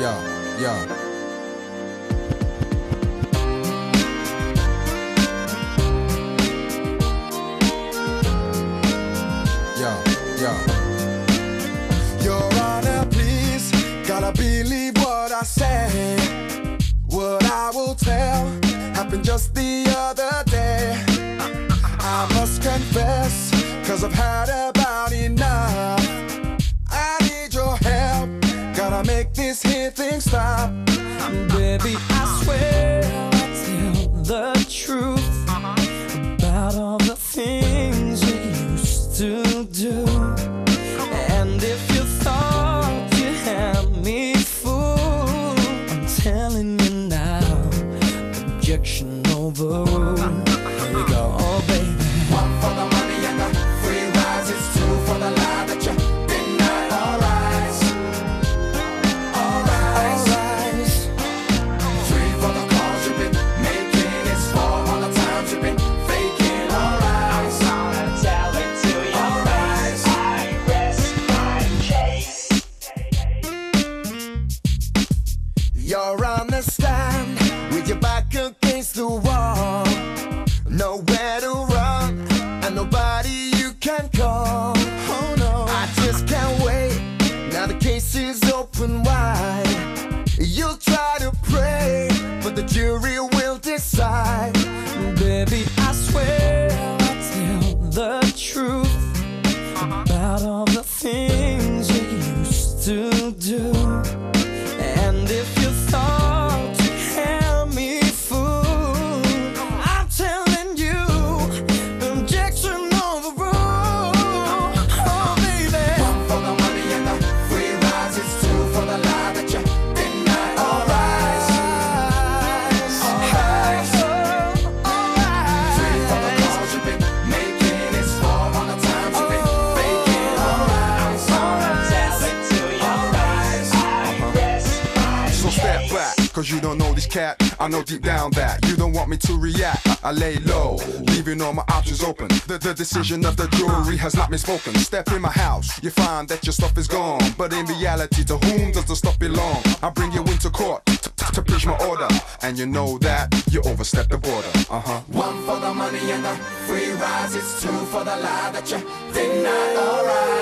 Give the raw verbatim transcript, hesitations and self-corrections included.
yeah, yeah. Yeah, yeah. Your Honor, please, gotta believe what I say. What I will tell happened just the other day. I must confess, cause I've had about enough. I need your help, gotta make this here thing stop. Baby, I swear I'll tell the truth about all the things you used to do. And if you thought you had me fooled, I'm telling you now, objection overruled. Here we go, oh baby. One for the money and the free rides, it's two for the lie that you deny. All rise, all rise, all rise. Three for the calls you've been making, it's four all the times you've been faking. All rise, I'm gonna tell it to you. all rise. I rest my case. You're on the stand with your back against the wall, nowhere to run and nobody you can call. Oh no, I just can't wait. Now the case is open wide. You'll try to pray, but the jury will decide. Baby, I swear I'll tell the truth about all the things you used to do. And if you thought you had me fooled, I'm telling you, objection overruled. Oh baby, One for the money and the free rides, it's two for the lie that you deny. All rise, all rise. Three for the calls you've been making, it's four all the times you've been faking. All rise, all rise. Tell it to you. All rise. I rest my So step case. back, cause you don't know this cat. I know deep down that you don't want me to react. I lay low, leaving all my options open. The, the decision of the jury has not been spoken. Step in my house, you find that your stuff is gone. But in reality, to whom does the stuff belong? I bring you into court to, to, to preach my order. And you know that you overstepped the border. Uh-huh. One for the money and the free rides, it's two for the lie that you deny. All rise.